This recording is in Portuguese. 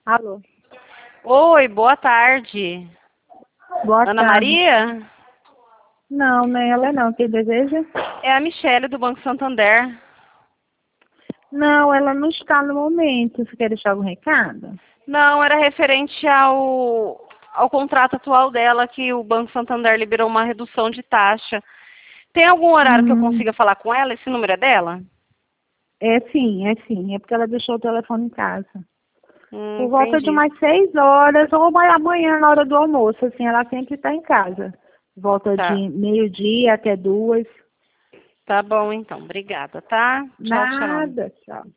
Alô. Oi, boa tarde. Boa Ana tarde. Maria? Não, nem ela não. Quem deseja? É a Michele do Banco Santander. Não, ela não está no momento. Você quer deixar algum recado? Não, era referente ao contrato atual dela, que o Banco Santander liberou uma redução de taxa. Tem algum horário que eu consiga falar com ela? Esse número é dela? É sim, é sim. É porque ela deixou o telefone em casa. Por volta de Entendi. umas 6 horas ou amanhã na hora do almoço, assim, ela sempre está em casa. Volta Tá. de meio-dia até 2. Tá bom, então. Obrigada, tá? Tchau, tchau. Nada, tchau.